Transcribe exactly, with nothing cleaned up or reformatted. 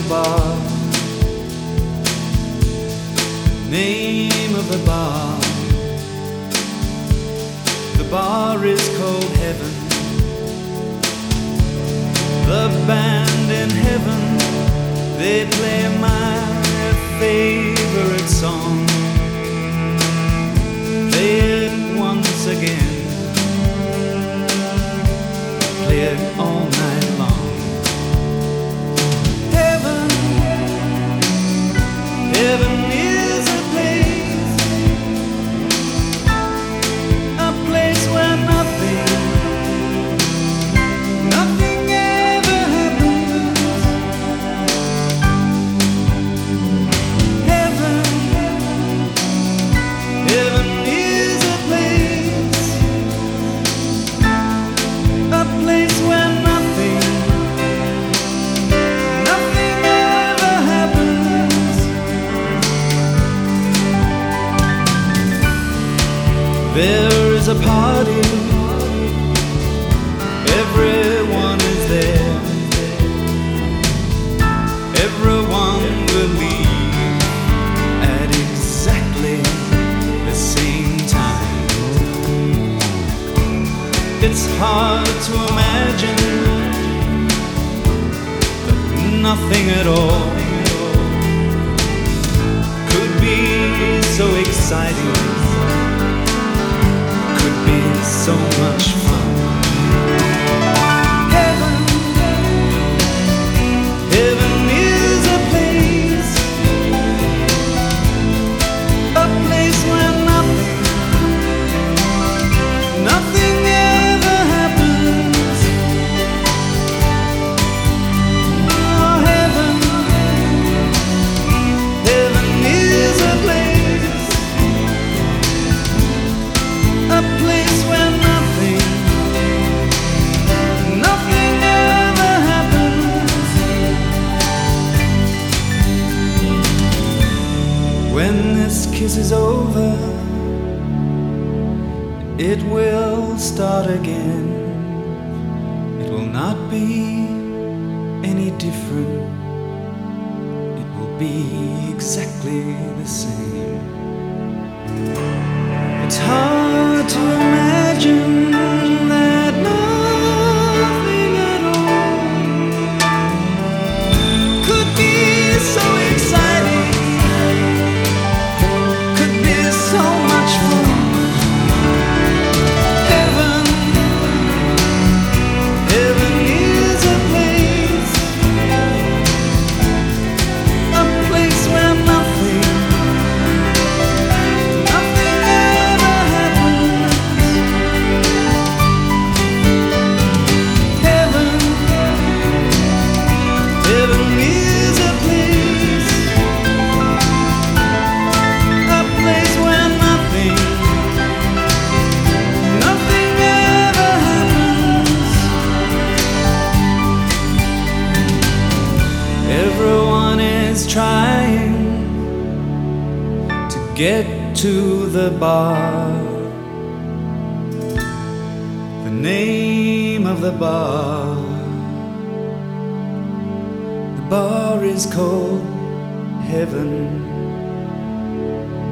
bar. Name of the bar. The bar is called Heaven. The band in heaven, they play my favorite song. Play it once again, play it all night long. Heaven, heaven is a place, a place where nothing, nothing ever happens. Heaven, heaven is a place, a place where nothing, nothing ever happens. There is a party, everyone is there, everyone will leave at exactly the same time. It's hard to imagine that nothing at all could be so exciting, could be so much fun. Heaven, heaven is a place, a place where nothing, nothing ever happens. Oh, heaven, heaven is a place, a place where nothing, nothing ever happens. When this kiss is over, it will start again. It will not be any different. It will be exactly the same. It's hard to imagine that nothing at all could be so exciting, could be so much fun. Heaven, heaven is a place, a place where nothing, nothing ever happens. Heaven, heaven is a place, a place where nothing, nothing ever happens. Everyone is trying to get to the bar. The name of the bar, the bar is called Heaven.